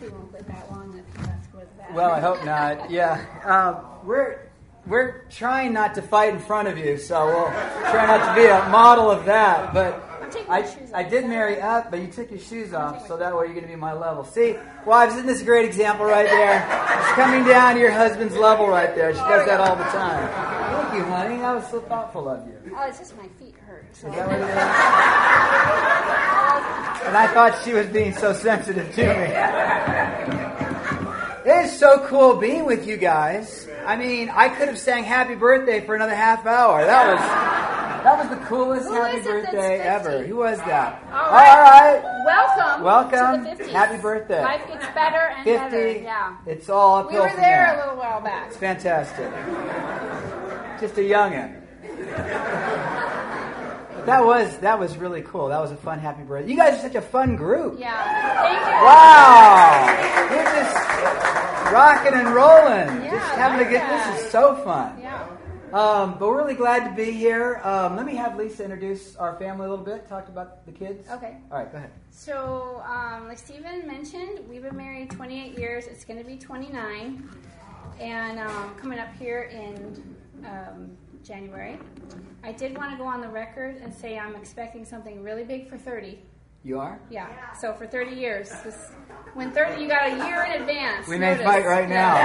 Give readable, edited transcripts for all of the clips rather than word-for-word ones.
We won't live that long if that's what's bad. Well, I hope not. Yeah. We're trying not to fight in front of you, so we'll try not to be a model of that. But I did marry up, but you took your shoes off, so that way you're going to be my level. See, wives, isn't this a great example right there? She's coming down to your husband's level right there. She does that all the time. Thank you, honey. That was so thoughtful of you. Oh, it's just my feet hurt. So. Is that what it is? And I thought she was being so sensitive to me. It is so cool being with you guys. I mean, I could have sang Happy Birthday for another half hour. That was the coolest Happy Birthday ever. Who was that? All right. Welcome. To the 50s. Happy birthday. Life gets better and 50, better. Yeah. It's all uphill We were from there a little while back. It's fantastic. Just a youngin'. That was really cool. That was a fun Happy Birthday. You guys are such a fun group. Yeah. Thank you. Wow. You're just rocking and rolling. Yeah, just having a good. This is so fun. Yeah. But we're really glad to be here. Let me have Lisa introduce our family a little bit. Talk about the kids. Okay. All right, go ahead. So, like Stephen mentioned, we've been married 28 years. It's going to be 29. And coming up here in January. I did want to go on the record and say I'm expecting something really big for 30. You are? Yeah. So for 30 years. When 30, you got a year in advance. We may fight right now.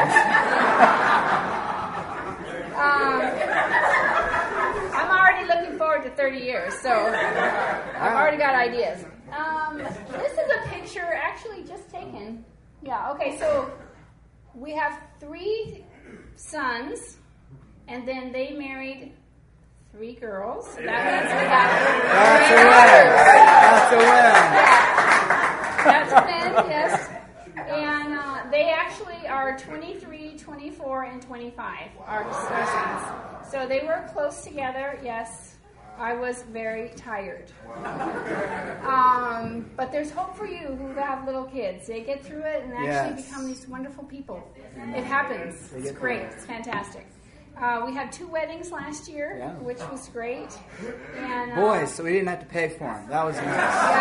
I'm already looking forward to 30 years, so I've already got ideas. This is a picture actually just taken. Yeah, okay, so we have 3 sons, and then they married 3 girls. That means we got 3 That's a win. That's a win, yes. And they actually are 23, 24, and 25, our sons. So they were close together, yes. I was very tired. But there's hope for you who have little kids. They get through it and actually become these wonderful people. It happens. It's great. It's fantastic. We had 2 weddings last year, which was great. And boys, so we didn't have to pay for them. That was nice.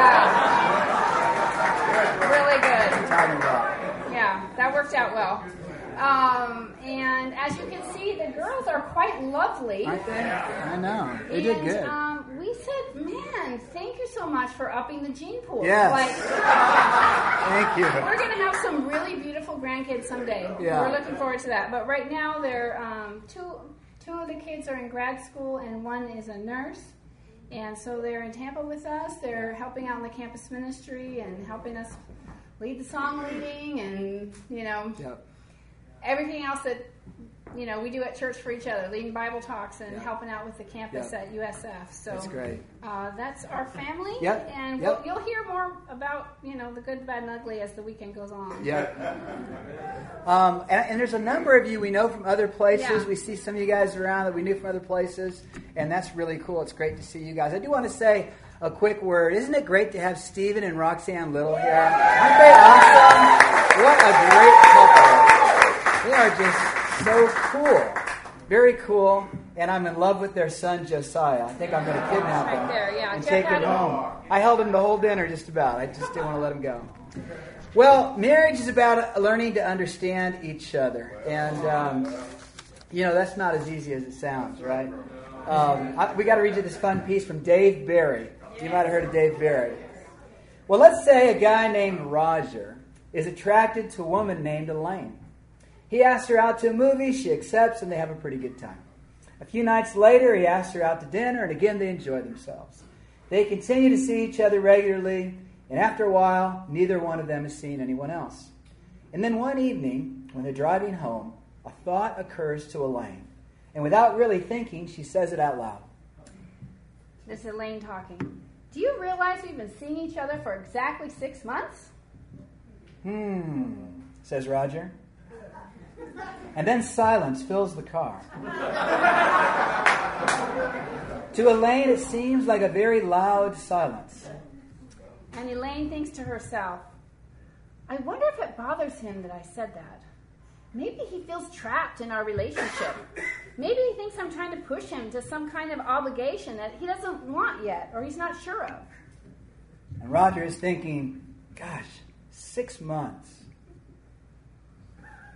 Yeah. Really good. What are you talking about? Yeah, that worked out well. And as you can see, the girls are quite lovely. Aren't they? I know. They did good. We said, man, thank you so much for upping the gene pool. Yes. Thank you. We're going to have some really beautiful grandkids someday. Yeah. We're looking forward to that. But right now, they're two of the kids are in grad school, and one is a nurse. And so they're in Tampa with us. They're helping out in the campus ministry and helping us lead the song leading and, everything else that, we do at church for each other, leading Bible talks and helping out with the campus at USF. So that's great. That's our family. Yep. And you'll hear more about, the good, the bad, and ugly as the weekend goes on. Yeah. And there's a number of you we know from other places. Yeah. We see some of you guys around that we knew from other places, and that's really cool. It's great to see you guys. I do want to say a quick word. Isn't it great to have Stephen and Roxanne Little here? Aren't they awesome? What a great couple. They are just so cool. Very cool. And I'm in love with their son, Josiah. I think I'm going to kidnap him and take him home. I held him the whole dinner just about. I just didn't want to let him go. Well, marriage is about learning to understand each other. And, that's not as easy as it sounds, right? We got to read you this fun piece from Dave Barry. You might have heard of Dave Barry. Well, let's say a guy named Roger is attracted to a woman named Elaine. He asks her out to a movie, she accepts, and they have a pretty good time. A few nights later, he asks her out to dinner, and again they enjoy themselves. They continue to see each other regularly, and after a while, neither one of them has seen anyone else. And then one evening, when they're driving home, a thought occurs to Elaine. And without really thinking, she says it out loud. This is Elaine talking. Do you realize we've been seeing each other for exactly 6 months? Says Roger. And then silence fills the car. To Elaine, it seems like a very loud silence. And Elaine thinks to herself, I wonder if it bothers him that I said that. Maybe he feels trapped in our relationship. Maybe he thinks I'm trying to push him to some kind of obligation that he doesn't want yet or he's not sure of. And Roger is thinking, gosh, 6 months.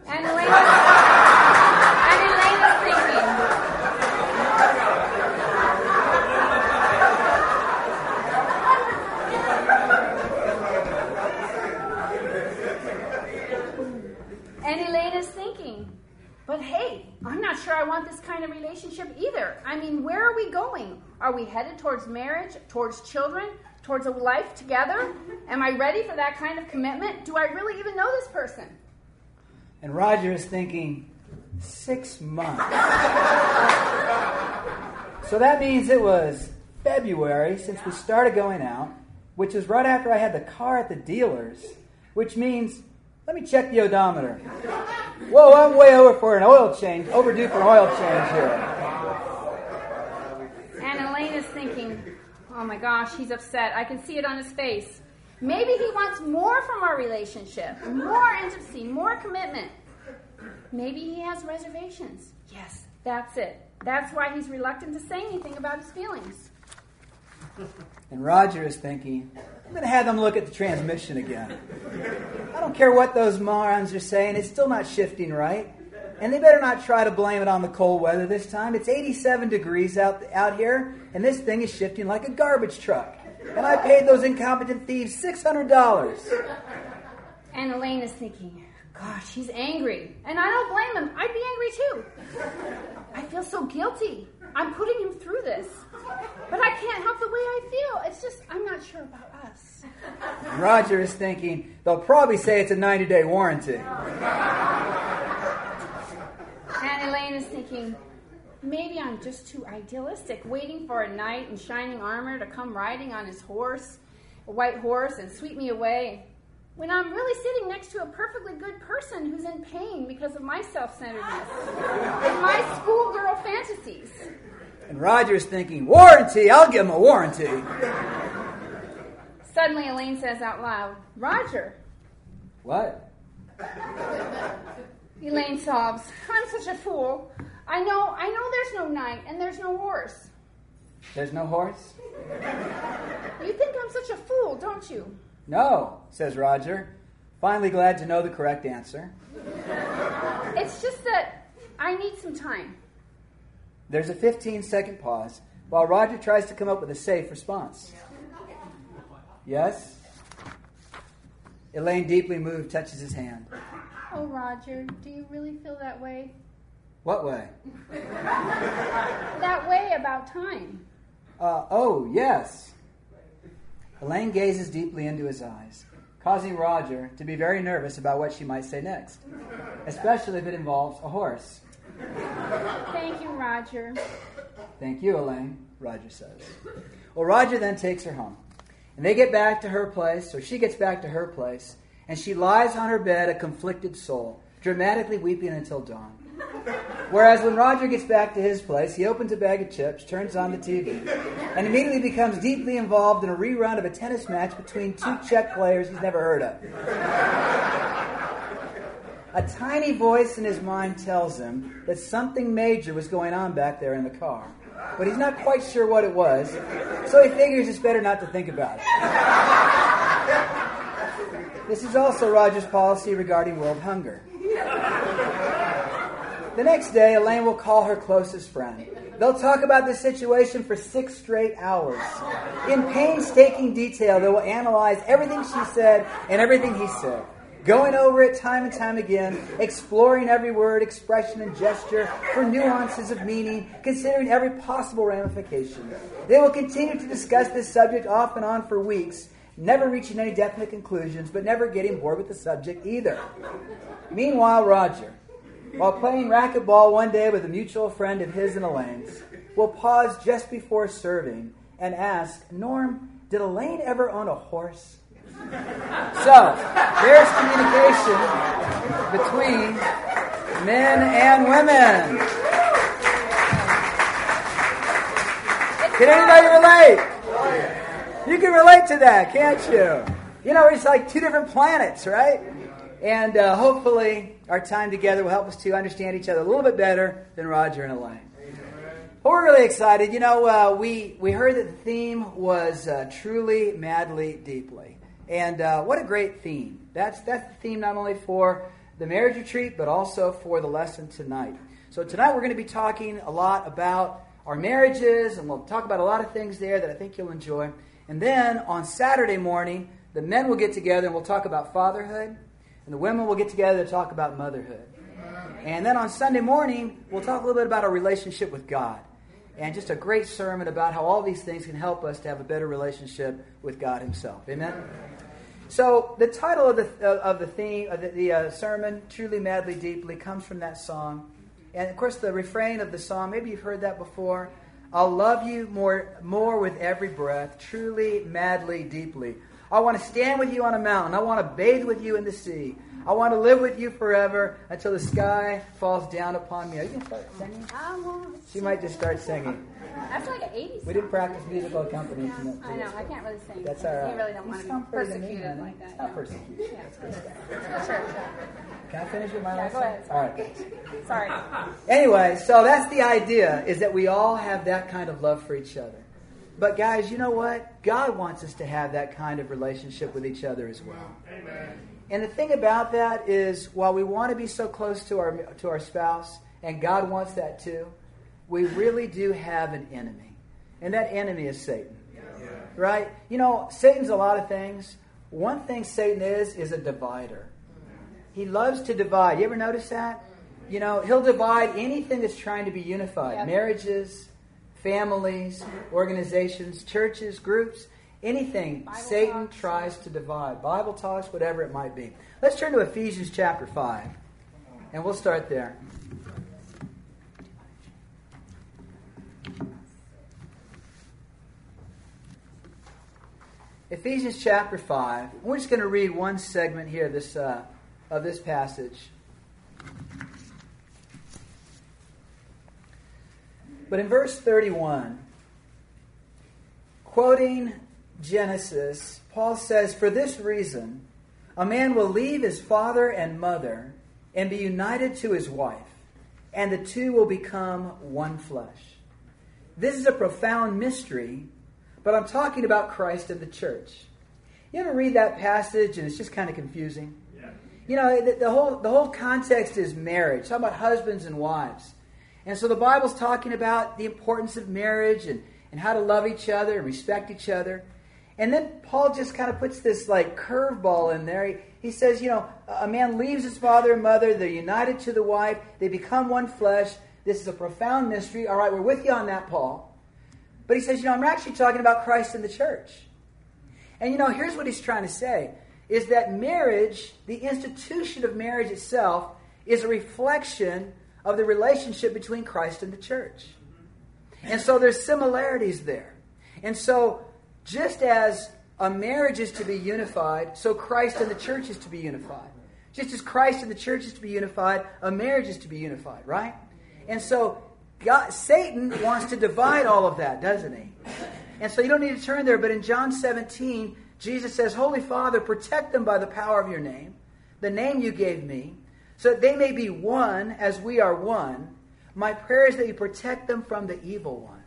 And Elaine is thinking, but hey, I'm not sure I want this kind of relationship either. I mean, where are we going? Are we headed towards marriage, towards children, towards a life together? Am I ready for that kind of commitment? Do I really even know this person? And Roger is thinking, 6 months. So that means it was February since we started going out, which was right after I had the car at the dealer's, which means, let me check the odometer. Whoa, I'm way overdue for an oil change here. And Elaine is thinking, oh my gosh, he's upset. I can see it on his face. Maybe he wants more from our relationship, more intimacy, more commitment. Maybe he has reservations. Yes, that's it. That's why he's reluctant to say anything about his feelings. And Roger is thinking, I'm going to have them look at the transmission again. I don't care what those morons are saying, it's still not shifting right. And they better not try to blame it on the cold weather this time. It's 87 degrees out here, and this thing is shifting like a garbage truck. And I paid those incompetent thieves $600. And Elaine is thinking, gosh, he's angry. And I don't blame him. I'd be angry too. I feel so guilty. I'm putting him through this. But I can't help the way I feel. It's just, I'm not sure about us. Roger is thinking, they'll probably say it's a 90-day warranty. And Elaine is thinking, maybe I'm just too idealistic, waiting for a knight in shining armor to come riding on his horse, a white horse, and sweep me away, when I'm really sitting next to a perfectly good person who's in pain because of my self-centeredness and my schoolgirl fantasies. And Roger's thinking, warranty, I'll give him a warranty. Suddenly Elaine says out loud, Roger. What? Elaine sobs, I'm such a fool. I know there's no knight and there's no horse. There's no horse? You think I'm such a fool, don't you? No, says Roger, finally glad to know the correct answer. It's just that I need some time. There's a 15-second pause while Roger tries to come up with a safe response. Yes? Elaine, deeply moved, touches his hand. Oh, Roger, do you really feel that way? What way? That way about time. Oh, yes. Elaine gazes deeply into his eyes, causing Roger to be very nervous about what she might say next, especially if it involves a horse. Thank you, Roger. Thank you, Elaine, Roger says. Well, Roger then takes her home, and they get back to her place, or she gets back to her place, and she lies on her bed a conflicted soul, dramatically weeping until dawn. Whereas when Roger gets back to his place, he opens a bag of chips, turns on the TV, and immediately becomes deeply involved in a rerun of a tennis match between two Czech players he's never heard of. A tiny voice in his mind tells him that something major was going on back there in the car, but he's not quite sure what it was, so he figures it's better not to think about it. This is also Roger's policy regarding world hunger. The next day, Elaine will call her closest friend. They'll talk about the situation for 6 straight hours. In painstaking detail, they will analyze everything she said and everything he said, going over it time and time again, exploring every word, expression, and gesture for nuances of meaning, considering every possible ramification. They will continue to discuss this subject off and on for weeks, never reaching any definite conclusions, but never getting bored with the subject either. Meanwhile, Roger, while playing racquetball one day with a mutual friend of his and Elaine's, will pause just before serving and ask, Norm, did Elaine ever own a horse? So, there's communication between men and women. Can anybody relate? You can relate to that, can't you? You know, it's like 2 different planets, right? And hopefully our time together will help us to understand each other a little bit better than Roger and Elaine. But we're really excited. You know, we heard that the theme was truly, madly, deeply. And what a great theme. That's the theme not only for the marriage retreat, but also for the lesson tonight. So tonight we're going to be talking a lot about our marriages, and we'll talk about a lot of things there that I think you'll enjoy. And then on Saturday morning, the men will get together and we'll talk about fatherhood, and the women will get together to talk about motherhood. And then on Sunday morning, we'll talk a little bit about our relationship with God. And just a great sermon about how all these things can help us to have a better relationship with God Himself. Amen? So the title of the theme of the sermon, Truly, Madly, Deeply, comes from that song. And of course the refrain of the song, maybe you've heard that before. I'll love you more with every breath, truly, madly, deeply. I want to stand with you on a mountain. I want to bathe with you in the sea. I want to live with you forever until the sky falls down upon me. Are you going to start singing? She might just start singing. That's like an 80s. We didn't practice musical accompaniment. Yeah, I know. I can't really sing. That's all right. You really don't want to be persecuted like that. It's not persecution. Yeah. Sure. Can I finish with my Yeah, last go ahead. All right. Sorry. Anyway, so that's the idea, is that we all have that kind of love for each other. But guys, you know what? God wants us to have that kind of relationship with each other as well. Amen. And the thing about that is, while we want to be so close to our spouse, and God wants that too, we really do have an enemy. And that enemy is Satan. Yeah. Right? You know, Satan's a lot of things. One thing Satan is a divider. He loves to divide. You ever notice that? You know, he'll divide anything that's trying to be unified. Yep. Marriages, families, organizations, churches, groups, anything Bible Satan talks. Tries to divide. Bible talks, whatever it might be. Let's turn to Ephesians chapter 5, and we'll start there. Ephesians chapter 5. We're just going to read one segment here of this passage. But in verse 31, quoting Genesis, Paul says, "For this reason, a man will leave his father and mother and be united to his wife, and the two will become one flesh." This is a profound mystery, but I'm talking about Christ and the church. You ever read that passage and it's just kind of confusing? Yeah. You know, the whole context is marriage. It's talking about husbands and wives. And so the Bible's talking about the importance of marriage and how to love each other and respect each other. And then Paul just kind of puts this like curveball in there. He says, you know, a man leaves his father and mother, they're united to the wife, they become one flesh. This is a profound mystery. All right, we're with you on that, Paul. But he says, you know, I'm actually talking about Christ and the church. And you know, here's what he's trying to say, is that marriage, the institution of marriage itself, is a reflection of the relationship between Christ and the church. And so there's similarities there. And so just as a marriage is to be unified, so Christ and the church is to be unified. Just as Christ and the church is to be unified, a marriage is to be unified, right? And so Satan wants to divide all of that, doesn't he? And so you don't need to turn there, but in John 17, Jesus says, "Holy Father, protect them by the power of your name, the name you gave me, so that they may be one as we are one. My prayer is that you protect them from the evil one."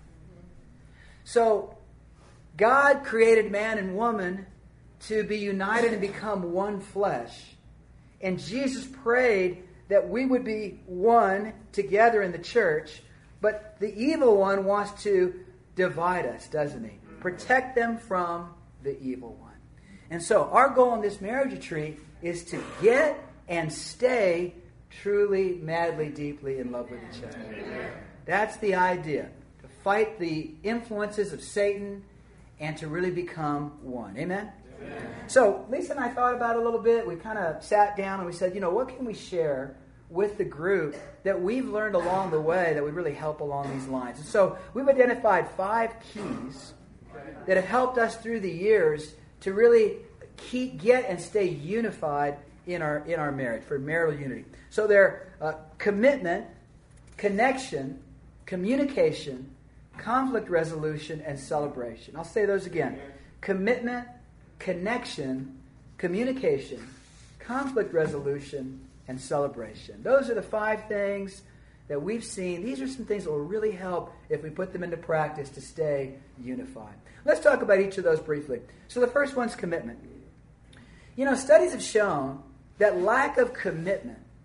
So God created man and woman to be united and become one flesh. And Jesus prayed that we would be one together in the church. But the evil one wants to divide us, doesn't he? Protect them from the evil one. And so our goal in this marriage retreat is to get and stay truly, madly, deeply in love with each other. That's the idea. To fight the influences of Satan and to really become one. Amen? Amen? So Lisa and I thought about it a little bit. We kind of sat down and we said, you know, what can we share with the group that we've learned along the way that would really help along these lines? And so we've identified 5 keys that have helped us through the years to really get and stay unified in our marriage, for marital unity. So they're commitment, connection, communication, conflict resolution, and celebration. I'll say those again. Commitment, connection, communication, conflict resolution, and celebration. Those are the 5 things that we've seen. These are some things that will really help if we put them into practice to stay unified. Let's talk about each of those briefly. So the first one's commitment. You know, studies have shown that lack of commitment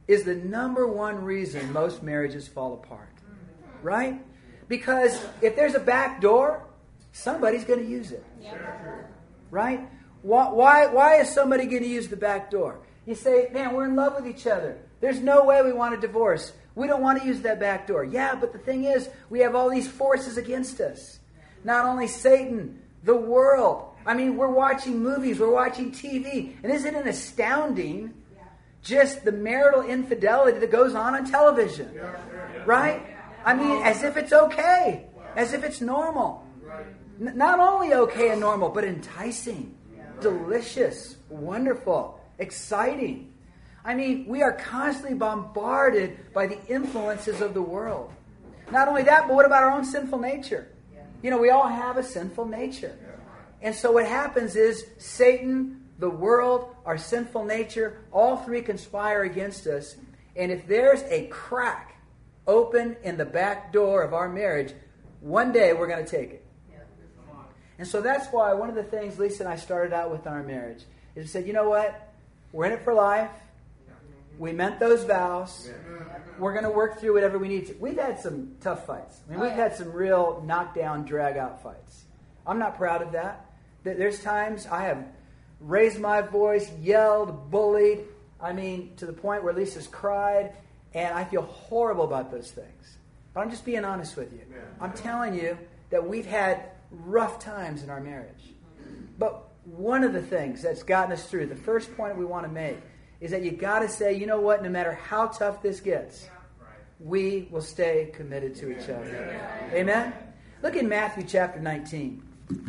is the number one reason most marriages fall apart. Right? Because if there's a back door, somebody's going to use it. Right? Why is somebody going to use the back door? You say, man, we're in love with each other. There's no way we want a divorce. We don't want to use that back door. Yeah, but the thing is, we have all these forces against us. Not only Satan, the world. I mean, we're watching movies, we're watching TV. And isn't it astounding just the marital infidelity that goes on television? Right? I mean, as if it's okay. As if it's normal. Not only okay and normal, but enticing, delicious, wonderful, exciting. I mean, we are constantly bombarded by the influences of the world. Not only that, but what about our own sinful nature? You know, we all have a sinful nature. And so what happens is Satan, the world, our sinful nature, all three conspire against us. And if there's a crack open in the back door of our marriage, one day we're going to take it. And so that's why one of the things Lisa and I started out with in our marriage is we said, you know what? We're in it for life. We meant those vows. We're going to work through whatever we need to. We've had some tough fights. I mean, we've had some real knockdown, drag-out fights. I'm not proud of that. There's times I have raised my voice, yelled, bullied. I mean, to the point where Lisa's cried. And I feel horrible about those things. But I'm just being honest with you. I'm telling you that we've had rough times in our marriage. But one of the things that's gotten us through, the first point we want to make, is that you got to say, you know what, no matter how tough this gets, we will stay committed to each other. Amen? Look in Matthew chapter 19.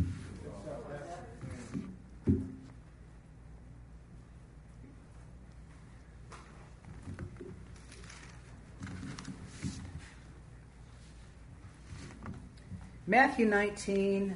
Matthew 19,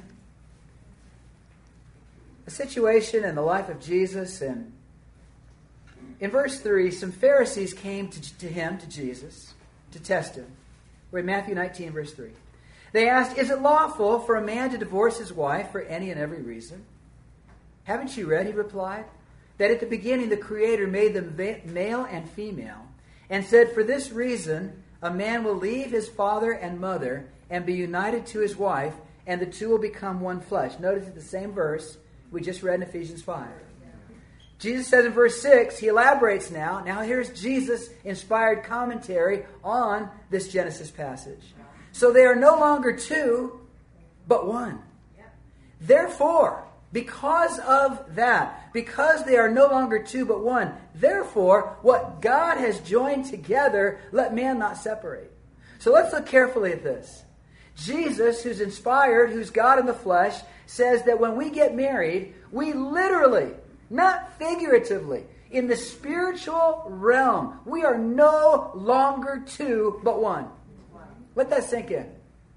a situation in the life of Jesus, and in verse 3, some Pharisees came to him, to Jesus, to test him. We're in Matthew 19, verse 3. They asked, is it lawful for a man to divorce his wife for any and every reason? Haven't you read, he replied, that at the beginning the Creator made them male and female, and said, for this reason a man will leave his father and mother and be united to his wife, and the two will become one flesh. Notice it's the same verse we just read in Ephesians 5. Jesus says in verse 6, he elaborates now. Now here's Jesus' inspired commentary on this Genesis passage. So they are no longer two, but one. Therefore, because of that, because they are no longer two, but one, therefore, what God has joined together, let man not separate. So let's look carefully at this. Jesus, who's inspired, who's God in the flesh, says that when we get married, we literally, not figuratively, in the spiritual realm, we are no longer two, but one. Let that sink in.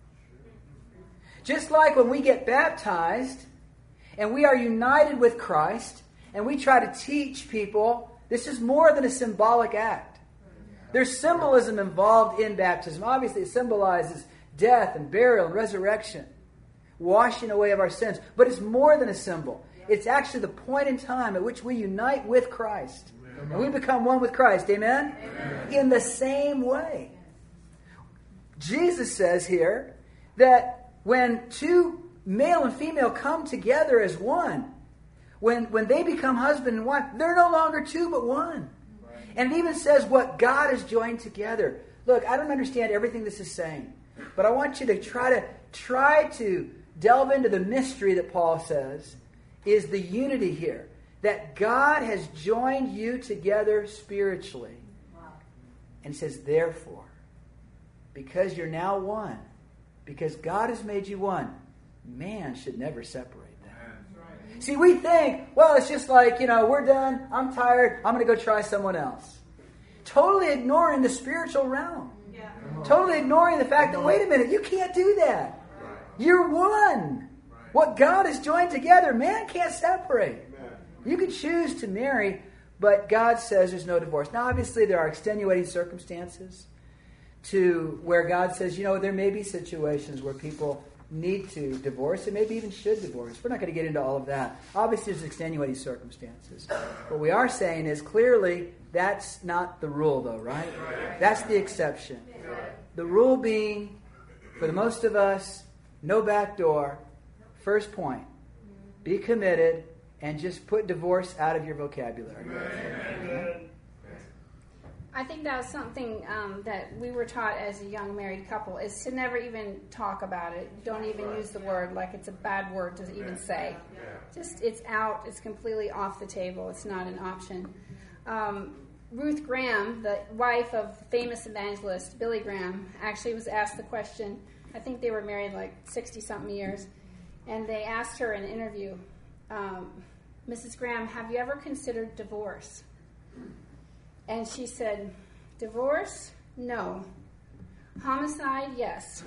Just like when we get baptized, and we are united with Christ, and we try to teach people, this is more than a symbolic act. There's symbolism involved in baptism. Obviously, it symbolizes death and burial and resurrection, washing away of our sins. But it's more than a symbol. It's actually the point in time at which we unite with Christ. Amen. And we become one with Christ. Amen? Amen? In the same way. Jesus says here that when two male and female come together as one, when they become husband and wife, they're no longer two but one. Right. And it even says what God has joined together. Look, I don't understand everything this is saying. But I want you to try to delve into the mystery that Paul says is the unity here. That God has joined you together spiritually. Wow. And says, therefore, because you're now one, because God has made you one, man should never separate them. Right. See, we think, well, it's just like, we're done, I'm tired, I'm going to go try someone else. Totally ignoring the spiritual realm. Totally ignoring the fact that, wait a minute, you can't do that. You're one. What God has joined together, man can't separate. You can choose to marry, but God says there's no divorce. Now, obviously, there are extenuating circumstances to where God says, there may be situations where people need to divorce and maybe even should divorce. We're not going to get into all of that. Obviously, there's extenuating circumstances. What we are saying is clearly That's not the rule, though, right? That's the exception. The rule being, for the most of us, no back door. First point, be committed and just put divorce out of your vocabulary. I think that was something that we were taught as a young married couple, is to never even talk about it. Don't even use the word, like it's a bad word to even say. Just, it's out. It's completely off the table. It's not an option. Ruth Graham, the wife of famous evangelist Billy Graham, actually was asked the question. I think they were married like 60-something years. And they asked her in an interview, Mrs. Graham, have you ever considered divorce? And she said, divorce? No. Homicide? Yes.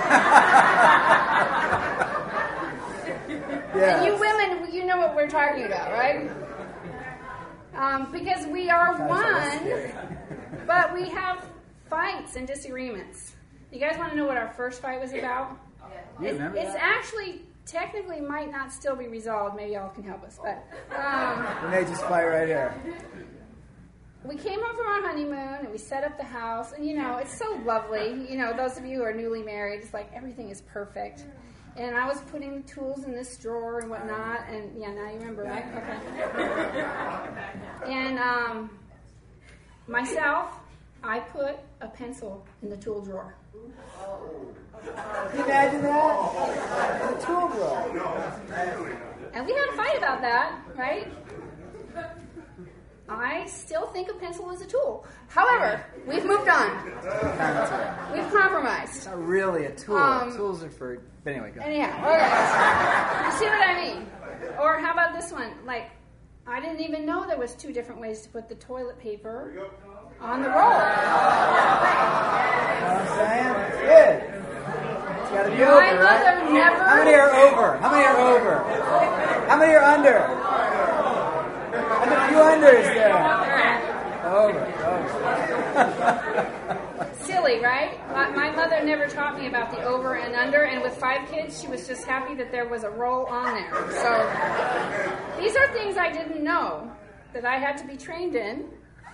And you women, you know what we're talking about, right? Because we are one, but we have fights and disagreements. You guys want to know what our first fight was about? It's actually, technically, might not still be resolved. Maybe y'all can help us. But we may just fight right here. We came home from our honeymoon, and we set up the house. And, it's so lovely. Those of you who are newly married, it's like everything is perfect. And I was putting the tools in this drawer and whatnot. And, now you remember, right? Okay. And myself, I put a pencil in the tool drawer. Can you imagine that? The tool drawer. And we had a fight about that, right? I still think a pencil is a tool. However, we've moved on. We've compromised. It's not really a tool. Tools are for... But anyway, go ahead. Okay. You see what I mean? Or how about this one? Like, I didn't even know there was 2 different ways to put the toilet paper on the roll. You know what I'm saying? Good. It's got to be over, right? Never... How many are over? How many are over? How many are under? And a few unders there. Over. Silly, right? My mother never taught me about the over and under, and with 5 kids, she was just happy that there was a roll on there. So these are things I didn't know that I had to be trained in.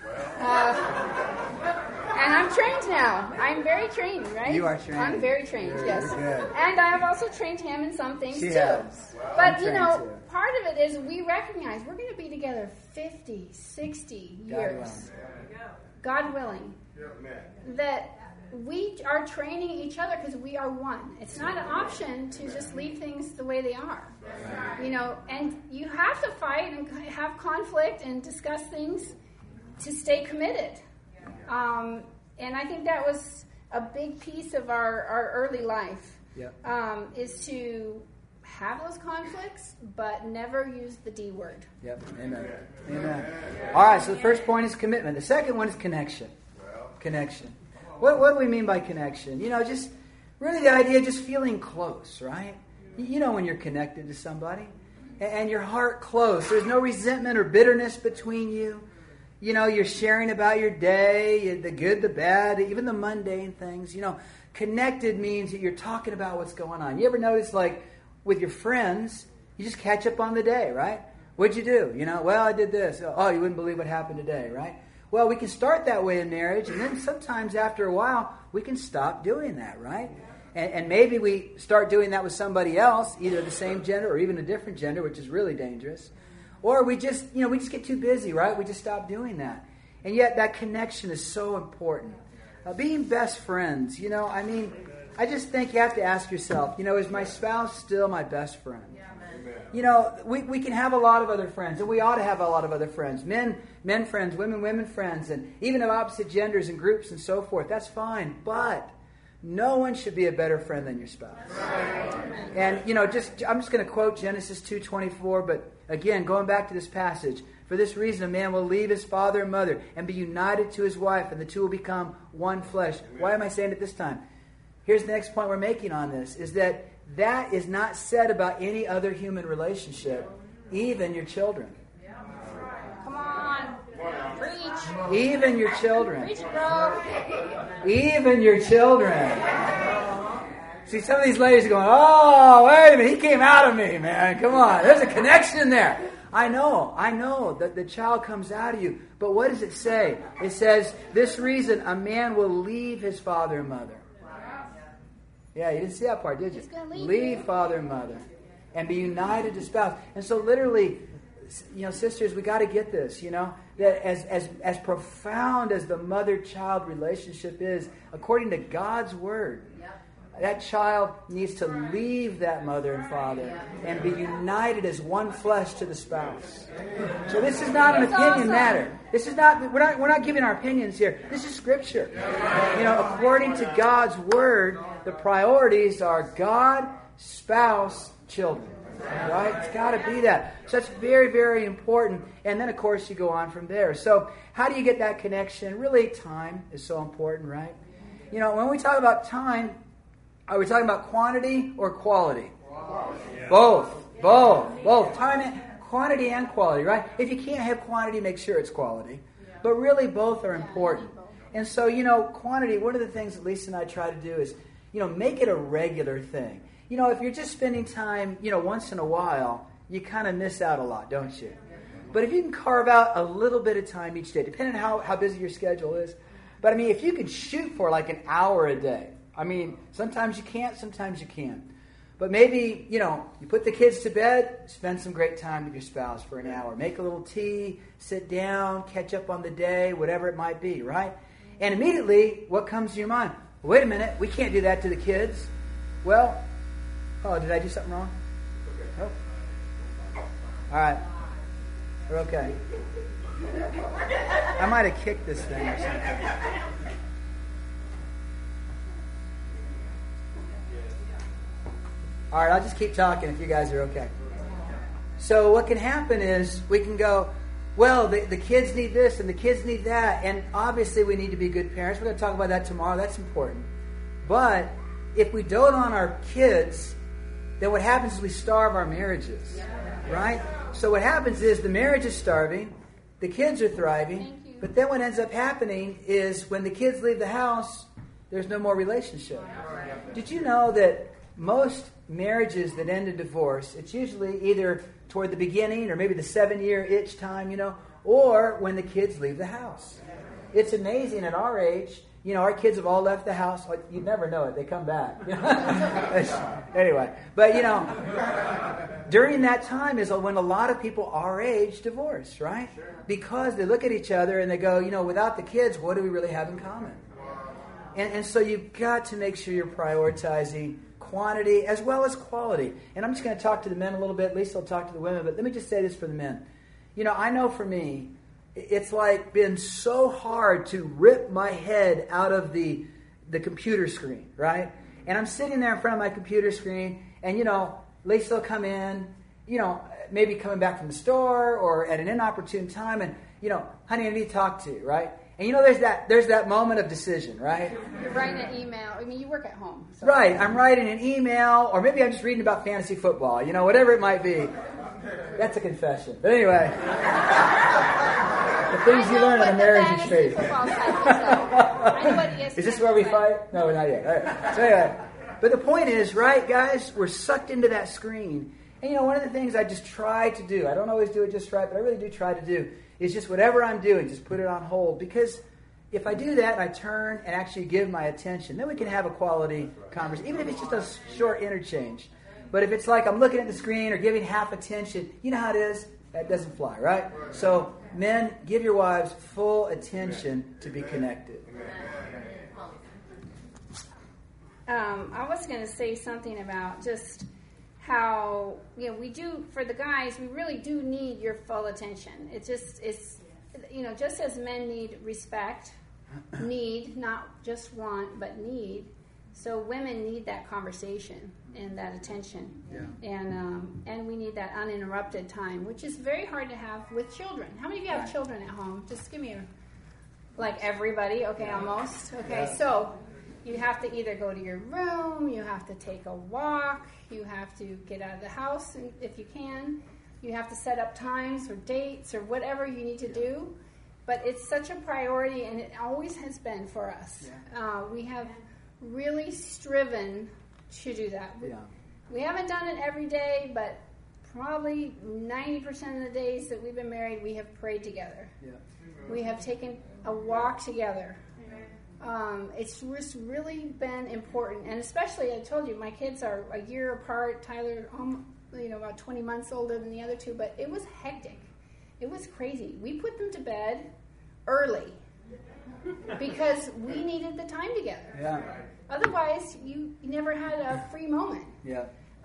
And I'm trained now. I'm very trained, right? You are trained. I'm very trained, yes. Good. And I have also trained him in some things she too. Has. But, part of it is we recognize we're going to be together 50, 60 years. God willing. That we are training each other because we are one. It's not an option to just leave things the way they are. And you have to fight and have conflict and discuss things to stay committed. And I think that was a big piece of our early life, is to have those conflicts, but never use the D word. Yep, amen. All right, so the first point is commitment. The second one is connection. Connection. What do we mean by connection? Just really the idea of just feeling close, right? When you're connected to somebody and your heart close. There's no resentment or bitterness between you. You're sharing about your day, the good, the bad, even the mundane things. Connected means that you're talking about what's going on. You ever notice, like, with your friends, you just catch up on the day, right? What'd you do? Well, I did this. Oh, you wouldn't believe what happened today, right? Well, we can start that way in marriage, and then sometimes after a while, we can stop doing that, right? And maybe we start doing that with somebody else, either the same gender or even a different gender, which is really dangerous. Or we just get too busy, right? We just stop doing that. And yet that connection is so important. Being best friends, I just think you have to ask yourself, is my spouse still my best friend? We can have a lot of other friends, and we ought to have a lot of other friends. Men friends, women friends, and even of opposite genders and groups and so forth. That's fine, but no one should be a better friend than your spouse. And, I'm just going to quote Genesis 2:24, but again, going back to this passage, for this reason a man will leave his father and mother and be united to his wife, and the two will become one flesh. Why am I saying it this time? Here's the next point we're making on this, is that is not said about any other human relationship, even your children. Come on. Preach. Even your children. Preach it, bro. Even your children. See, some of these ladies are going, oh, wait a minute, he came out of me, man. Come on. There's a connection there. I know that the child comes out of you. But what does it say? It says, this reason a man will leave his father and mother. Yeah, you didn't see that part, did you? Leave father and mother and be united to spouse. And so literally, sisters, we got to get this, that as profound as the mother-child relationship is, according to God's word, that child needs to leave that mother and father and be united as one flesh to the spouse. So this is not an opinion matter. This is not, we're not giving our opinions here. This is Scripture. According to God's word, the priorities are God, spouse, children. Right? It's got to be that. So that's very, very important. And then, of course, you go on from there. So how do you get that connection? Really, time is so important, right? When we talk about time, are we talking about quantity or quality? Both. Time, quantity and quality, right? If you can't have quantity, make sure it's quality. But really, both are important. And so, quantity, one of the things that Lisa and I try to do is, make it a regular thing. If you're just spending time, once in a while, you kind of miss out a lot, don't you? But if you can carve out a little bit of time each day, depending on how busy your schedule is. But, if you could shoot for like an hour a day, sometimes you can't, sometimes you can. But maybe, you put the kids to bed, spend some great time with your spouse for an hour. Make a little tea, sit down, catch up on the day, whatever it might be, right? And immediately, what comes to your mind? Wait a minute, we can't do that to the kids. Well, did I do something wrong? Oh. All right. We're okay. I might have kicked this thing or something. All right, I'll just keep talking if you guys are okay. So what can happen is we can go, well, the kids need this and the kids need that, and obviously we need to be good parents. We're going to talk about that tomorrow. That's important. But if we dote on our kids, then what happens is we starve our marriages, right? So what happens is the marriage is starving, the kids are thriving, but then what ends up happening is when the kids leave the house, there's no more relationship. Did you know that most marriages that end in divorce, it's usually either toward the beginning or maybe the 7-year itch time, or when the kids leave the house. It's amazing at our age, our kids have all left the house. Like, you'd never know it. They come back. Anyway, but, during that time is when a lot of people our age divorce, right? Because they look at each other and they go, without the kids, what do we really have in common? And so you've got to make sure you're prioritizing quantity as well as quality. And I'm just going to talk to the men a little bit. Lisa will talk to the women. But let me just say this for the men. I know for me, it's like been so hard to rip my head out of the computer screen, right? And I'm sitting there in front of my computer screen, and, Lisa will come in, maybe coming back from the store or at an inopportune time, and, honey, I need to talk to you, right? And there's that moment of decision, right? You're writing an email. You work at home. So. Right. I'm writing an email, or maybe I'm just reading about fantasy football, whatever it might be. That's a confession. But anyway, the things you learn in a marriage retreat. Is this where we fight? No, not yet. All right. So anyway, but the point is, right, guys, we're sucked into that screen. And one of the things I just try to do, I don't always do it just right, but I really do try to do, is just whatever I'm doing, just put it on hold. Because if I do that and I turn and actually give my attention, then we can have a quality conversation, even if it's just a short interchange. But if it's like I'm looking at the screen or giving half attention, you know how it is? That doesn't fly, right? So, men, give your wives full attention to be connected. I was going to say something about just how, we do, for the guys, we really do need your full attention. It's just as men need respect, not just want, but need, so women need that conversation and that attention. Yeah. And we need that uninterrupted time, which is very hard to have with children. How many of you have children at home? Just give me like everybody. Okay, almost. Okay, so you have to either go to your room, you have to take a walk, you have to get out of the house if you can, you have to set up times or dates or whatever you need to do. But it's such a priority, and it always has been for us. Yeah. We have really striven to do that. Yeah. We haven't done it every day, but probably 90% of the days that we've been married, we have prayed together. Yeah. We have taken a walk together. It's just really been important, and especially, I told you, my kids are a year apart. Tyler, about 20 months older than the other two, but it was hectic. It was crazy. We put them to bed early because we needed the time together. Yeah. Otherwise, you never had a free moment. Yeah.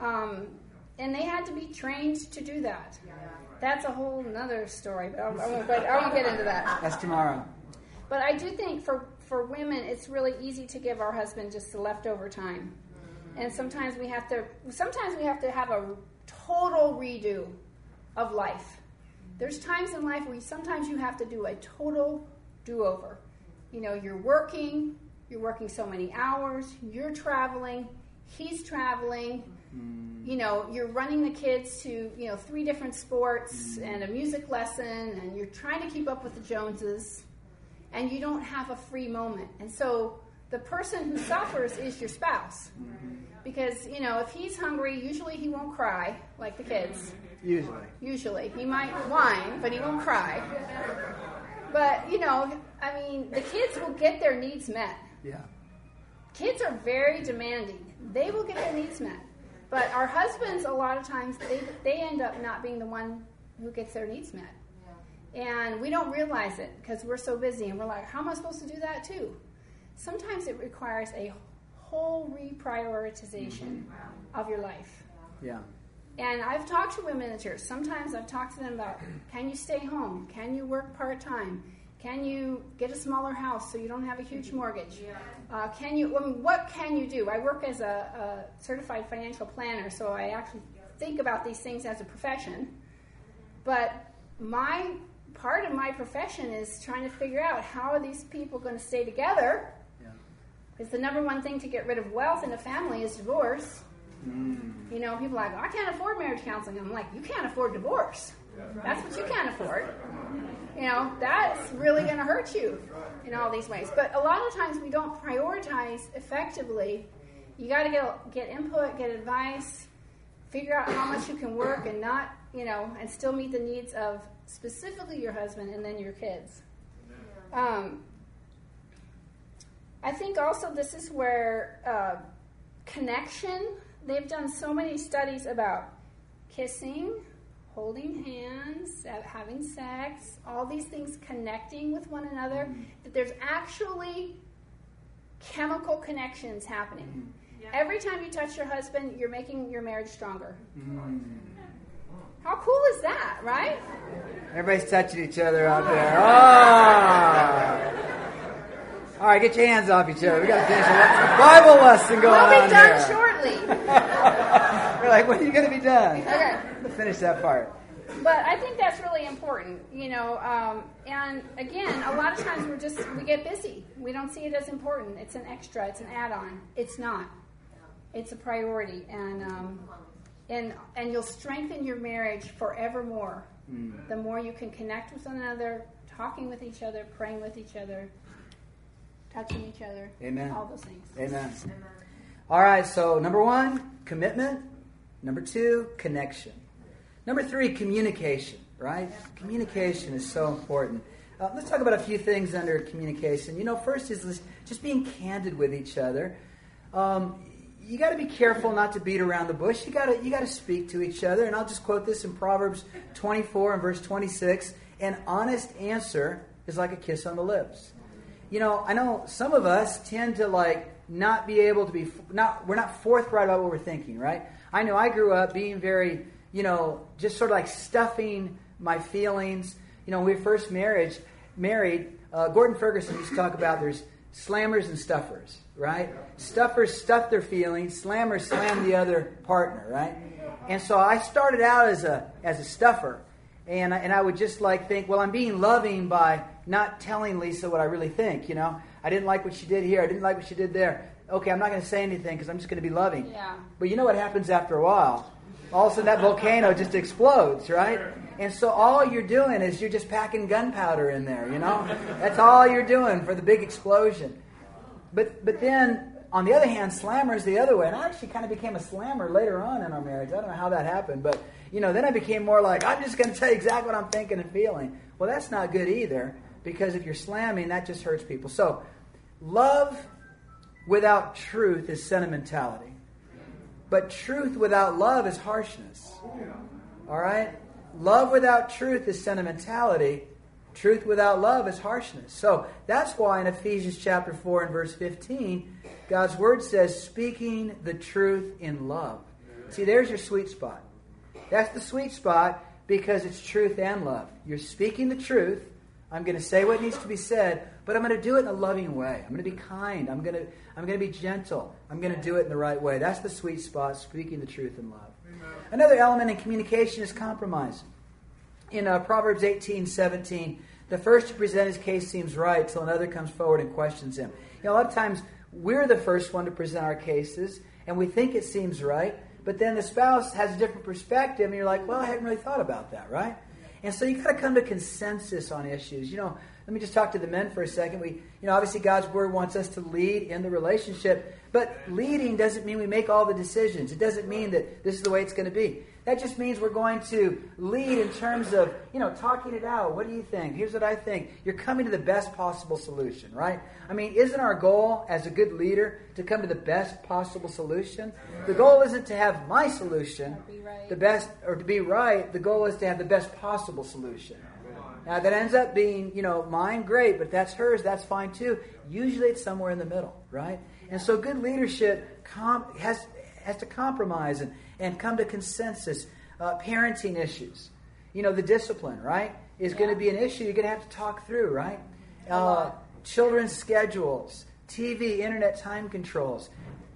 And they had to be trained to do that. That's a whole other story, but I won't get into that. That's tomorrow. But I do think for women, it's really easy to give our husband just the leftover time. And sometimes we have to have a total redo of life. There's times in life where sometimes you have to do a total do-over. You're working so many hours, you're traveling, he's traveling, you're running the kids to, 3 different sports and a music lesson, and you're trying to keep up with the Joneses, and you don't have a free moment. And so the person who suffers is your spouse. Because, if he's hungry, usually he won't cry like the kids. Usually. He might whine, but he won't cry. But, the kids will get their needs met. Yeah. Kids are very demanding. They will get their needs met. But our husbands, a lot of times, they end up not being the one who gets their needs met. And we don't realize it because we're so busy. And we're like, how am I supposed to do that too? Sometimes it requires a whole reprioritization of your life. Yeah. And I've talked to women in the church. Sometimes I've talked to them about, can you stay home? Can you work part-time? Can you get a smaller house so you don't have a huge mortgage? What can you do? I work as a certified financial planner, so I actually think about these things as a profession. But part of my profession is trying to figure out how are these people going to stay together. Because the number one thing to get rid of wealth in a family is divorce. People are like, I can't afford marriage counseling. I'm like, you can't afford divorce. That's what you can't afford. That's really going to hurt you in all these ways. But a lot of times we don't prioritize effectively. You got to get input, get advice, figure out how much you can work and not, and still meet the needs of specifically your husband and then your kids. I think also this is where connection, they've done so many studies about kissing, holding hands, having sex, all these things connecting with one another, that there's actually chemical connections happening. Every time you touch your husband, you're making your marriage stronger. How cool is that, right? Everybody's touching each other out there. Oh! All right, get your hands off each other. We got to finish a Bible lesson going on here. We'll be done shortly. We're like, when are you going to be done? Okay. Let's finish that part. But I think that's really important, and again, a lot of times we get busy. We don't see it as important. It's an extra. It's an add-on. It's not. It's a priority, and you'll strengthen your marriage forevermore. The more you can connect with one another, talking with each other, praying with each other, touching each other. Amen. All those things. Amen. All right, so number 1, commitment. Number 2, connection. Number 3, communication, right? Communication is so important. Let's talk about a few things under communication. First is just being candid with each other. You got to be careful not to beat around the bush. You got to speak to each other. And I'll just quote this in Proverbs 24 and verse 26. An honest answer is like a kiss on the lips. I know some of us tend to not be able to be, we're not forthright about what we're thinking, right? I know I grew up being very, just sort of stuffing my feelings. When we first married, Gordon Ferguson used to talk about there's slammers and stuffers, right? Stuffers stuff their feelings, slammers slam the other partner, right? And so I started out as a stuffer. And I would just think, well, I'm being loving by not telling Lisa what I really think, I didn't like what she did here. I didn't like what she did there. Okay, I'm not going to say anything because I'm just going to be loving. Yeah. But you know what happens after a while? All of a sudden that volcano just explodes, right? And so all you're doing is you're just packing gunpowder in there, That's all you're doing for the big explosion. But then, on the other hand, slammers the other way. And I actually kind of became a slammer later on in our marriage. I don't know how that happened, but then I became more like, I'm just going to tell you exactly what I'm thinking and feeling. Well, that's not good either, because if you're slamming, that just hurts people. So, love without truth is sentimentality. But truth without love is harshness. All right? Love without truth is sentimentality. Truth without love is harshness. So that's why in Ephesians chapter 4 and verse 15, God's Word says, speaking the truth in love. See, there's your sweet spot. That's the sweet spot because it's truth and love. You're speaking the truth. I'm going to say what needs to be said, but I'm going to do it in a loving way. I'm going to be kind. I'm going to be gentle. I'm going to do it in the right way. That's the sweet spot, speaking the truth in love. Amen. Another element in communication is compromise. In Proverbs 18:17, the first to present his case seems right till another comes forward and questions him. A lot of times we're the first one to present our cases, and we think it seems right, but then the spouse has a different perspective, and you're like, well, I hadn't really thought about that, right? And so you've got to come to consensus on issues. Let me just talk to the men for a second. Obviously God's Word wants us to lead in the relationship, but leading doesn't mean we make all the decisions. It doesn't mean that this is the way it's going to be. That just means we're going to lead in terms of, talking it out. What do you think? Here's what I think. You're coming to the best possible solution, right? I mean, isn't our goal as a good leader to come to the best possible solution? The goal isn't to have my solution, the best, or to be right. The goal is to have the best possible solution. Now, that ends up being, mine, great, but if that's hers, that's fine too. Usually it's somewhere in the middle, right? And so good leadership has to compromise and come to consensus. Parenting issues. The discipline, right, is going to be an issue you're going to have to talk through, right? Children's schedules, TV, internet time controls.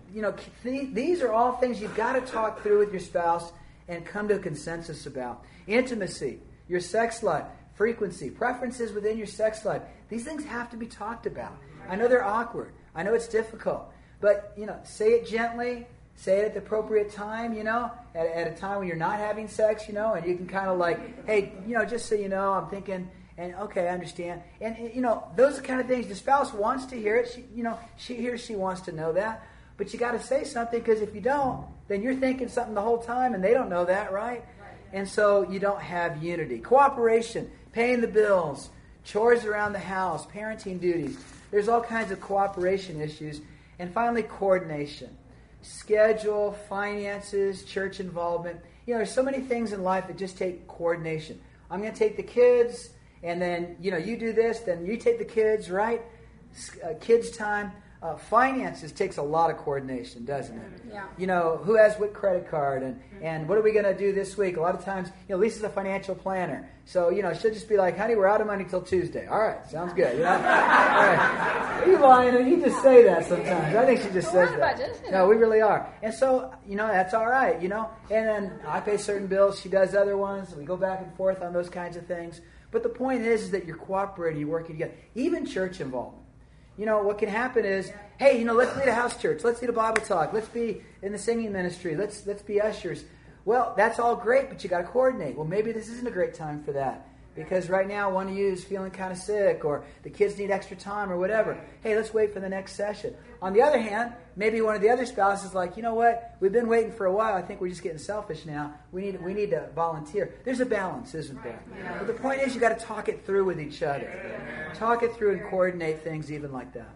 These are all things you've got to talk through with your spouse and come to a consensus about. Intimacy, your sex life, frequency, preferences within your sex life. These things have to be talked about. I know they're awkward. I know it's difficult. But, say it gently. Say it at the appropriate time, at a time when you're not having sex, and you can kind of like, hey, just so you know, I'm thinking, and okay, I understand. And those are the kind of things the spouse wants to hear it. She wants to know that. But you got to say something, because if you don't, then you're thinking something the whole time, and they don't know that, right? And so you don't have unity. Cooperation, paying the bills, chores around the house, parenting duties. There's all kinds of cooperation issues. And finally, coordination. Schedule, finances, church involvement. There's so many things in life that just take coordination. I'm going to take the kids, and then, you do this, then you take the kids, right? Kids' time. Finances takes a lot of coordination, doesn't it? Yeah. Who has what credit card, and what are we going to do this week? A lot of times, Lisa's a financial planner. So, she'll just be like, honey, we're out of money till Tuesday. All right, sounds good. All right. Are you lying? You just say that sometimes. I think she just says that. Budget, No, we really are. And so, that's all right, And then I pay certain bills. She does other ones. We go back and forth on those kinds of things. But the point is that you're cooperating, you're working together. Even church involvement. What can happen is, hey, let's lead a house church. Let's lead a Bible talk. Let's be in the singing ministry. Let's be ushers. Well, that's all great, but you got to coordinate. Well, maybe this isn't a great time for that, because right now one of you is feeling kind of sick, or the kids need extra time, or whatever. Hey, let's wait for the next session. On the other hand, maybe one of the other spouses is like, you know what? We've been waiting for a while. I think we're just getting selfish now. We need to volunteer. There's a balance, isn't there? But the point is, you got to talk it through with each other. Talk it through and coordinate things even like that.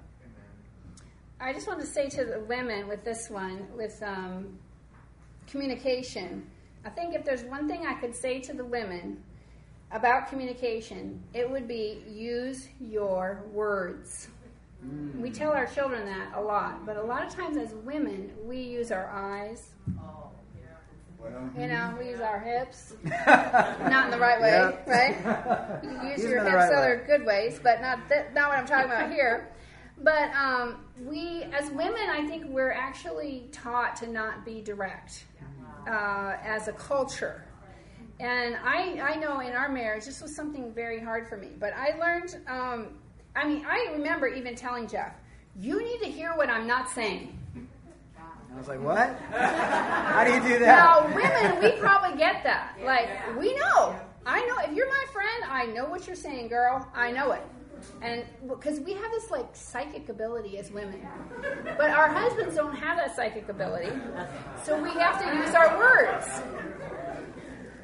I just want to say to the women with this one, with communication, I think if there's one thing I could say to the women about communication, it would be use your words. We tell our children that a lot, but a lot of times as women, we use our eyes. We use our hips. Not in the right way, right? You use your hips in other good ways, but not what I'm talking about here. But we, as women, I think we're actually taught to not be direct as a culture. And I know in our marriage, this was something very hard for me. But I learned, I remember even telling Jeff, you need to hear what I'm not saying. I was like, what? How do you do that? Now, women, we probably get that. Like, we know. I know. If you're my friend, I know what you're saying, girl. I know it. And because we have this, psychic ability as women. But our husbands don't have that psychic ability. So we have to use our words.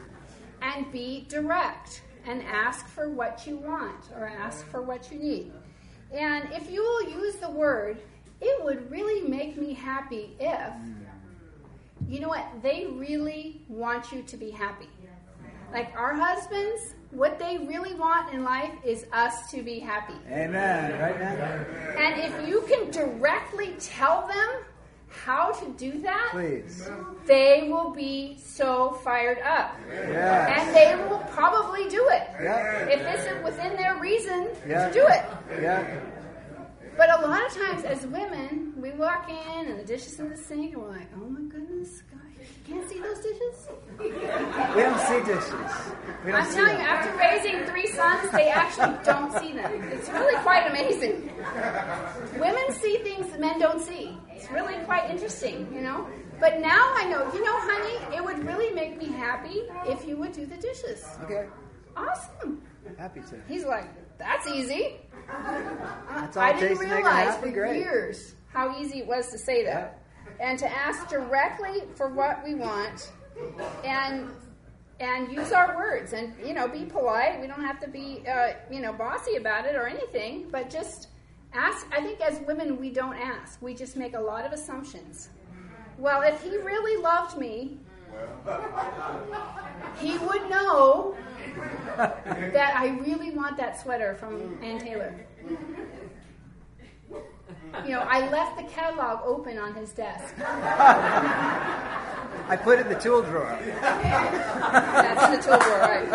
and be direct and ask for what you want or ask for what you need. And if you will use the word, it would really make me happy if, you know what, they really want you to be happy. Like our husbands, what they really want in life is us to be happy. Amen. Right now. And if you can directly tell them how to do that, Please. they will be so fired up. Yes. And they will probably do it. Yeah. If it's within their reason Yeah. to do it. Yeah. But a lot of times as women, we walk in and the dishes in the sink and we're like, oh my goodness, God, you can't see those dishes? We don't see dishes. We don't I'm see telling you, them. after raising 3 sons, they actually don't see them. It's really quite amazing. Women see things that men don't see. It's really quite interesting, you know. But now I know, honey, it would really make me happy if you would do the dishes. Okay. Awesome. Happy to. He's like, that's easy. That's all I it didn't takes to make her realize happy. for Great. years how easy it was to say that. And to ask directly for what we want and use our words and, be polite. We don't have to be, bossy about it or anything, but just ask. I think as women, we don't ask. We just make a lot of assumptions. Well, if he really loved me, he would know that I really want that sweater from Ann Taylor. I left the catalog open on his desk. I put it in the tool drawer. That's in the tool drawer, right?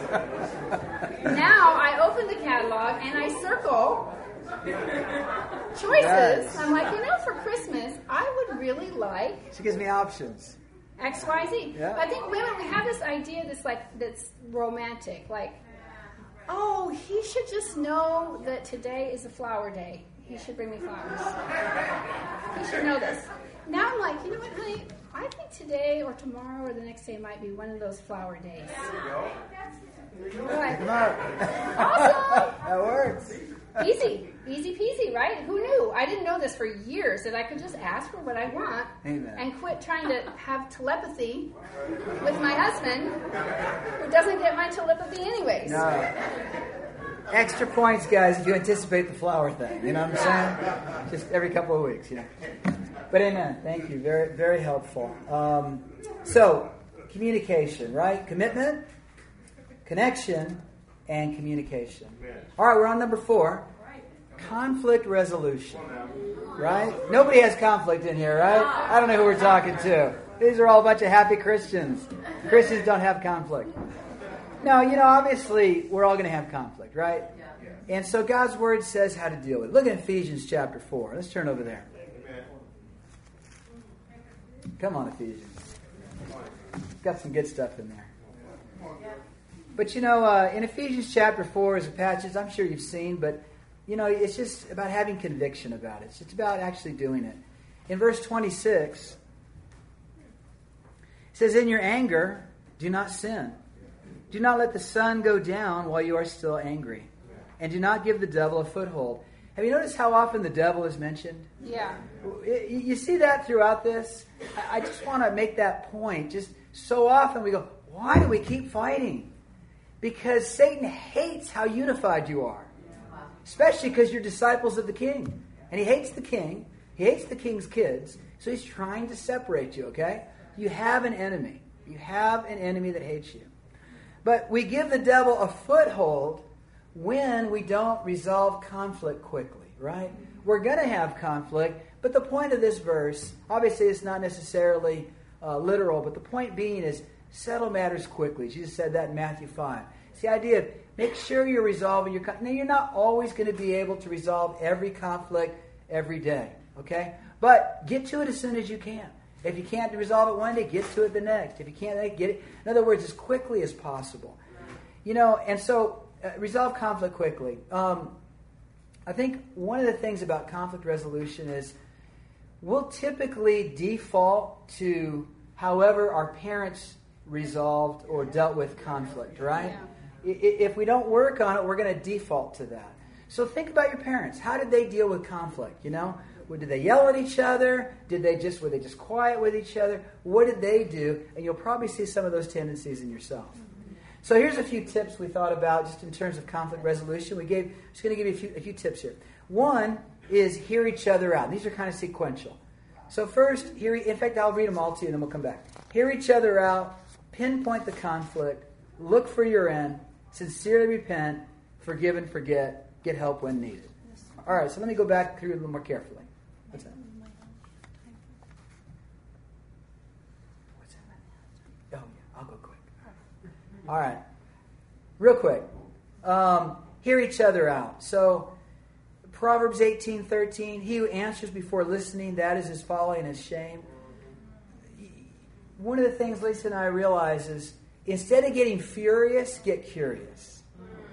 Now I open the catalog and I circle choices. Yes. I'm like, for Christmas, I would really like She gives me options. X, Y, Z. Yeah. I think women, we have this idea that's romantic. Like, oh, he should just know that today is a flower day. He should bring me flowers. He should know this. Now I'm like, you know what, honey? I think today or tomorrow or the next day might be one of those flower days. We're like, Come on. awesome. That works. Easy peasy, right? Who knew? I didn't know this for years, that I could just ask for what I want. Amen. And quit trying to have telepathy with my husband, who doesn't get my telepathy anyways. No. Extra points, guys, if you anticipate the flower thing. You know what I'm saying? Just every couple of weeks, But amen. Thank you. Very, very helpful. So, communication, right? Commitment, connection, and communication. All right, we're on number 4. Conflict resolution. Right? Nobody has conflict in here, right? I don't know who we're talking to. These are all a bunch of happy Christians. Christians don't have conflict. No, obviously, we're all going to have conflict, right? And so God's Word says how to deal with it. Look at Ephesians chapter 4. Let's turn over there. Come on, Ephesians. Got some good stuff in there. But, in Ephesians chapter 4 is a passage I'm sure you've seen, but, it's just about having conviction about it. It's about actually doing it. In verse 26, it says, in your anger, do not sin. Do not let the sun go down while you are still angry. And do not give the devil a foothold. Have you noticed how often the devil is mentioned? Yeah. You see that throughout this? I just want to make that point. Just so often we go, why do we keep fighting? Because Satan hates how unified you are. Especially because you're disciples of the king. And he hates the king. He hates the king's kids. So he's trying to separate you, okay? You have an enemy. You have an enemy that hates you. But we give the devil a foothold when we don't resolve conflict quickly, right? We're going to have conflict, but the point of this verse, obviously it's not necessarily literal, but the point being is settle matters quickly. Jesus said that in Matthew 5. It's the idea of make sure you're resolving your conflict. Now, you're not always going to be able to resolve every conflict every day, okay? But get to it as soon as you can. If you can't resolve it one day, get to it the next. If you can't, get it. In other words, as quickly as possible. And so resolve conflict quickly. I think one of the things about conflict resolution is we'll typically default to however our parents resolved or dealt with conflict, right? Yeah. If we don't work on it, we're going to default to that. So think about your parents. How did they deal with conflict, Did they yell at each other? Were they just quiet with each other? What did they do? And you'll probably see some of those tendencies in yourself. So here's a few tips we thought about just in terms of conflict resolution. Just going to give you a few tips here. One is hear each other out. These are kind of sequential. So first, in fact, I'll read them all to you and then we'll come back. Hear each other out, pinpoint the conflict, look for your end, sincerely repent, forgive and forget, get help when needed. All right, so let me go back through it a little more carefully. What's that? Oh, yeah, I'll go quick. All right, real quick. Hear each other out. So Proverbs 18:13, he who answers before listening, that is his folly and his shame. One of the things Lisa and I realize is, instead of getting furious, get curious.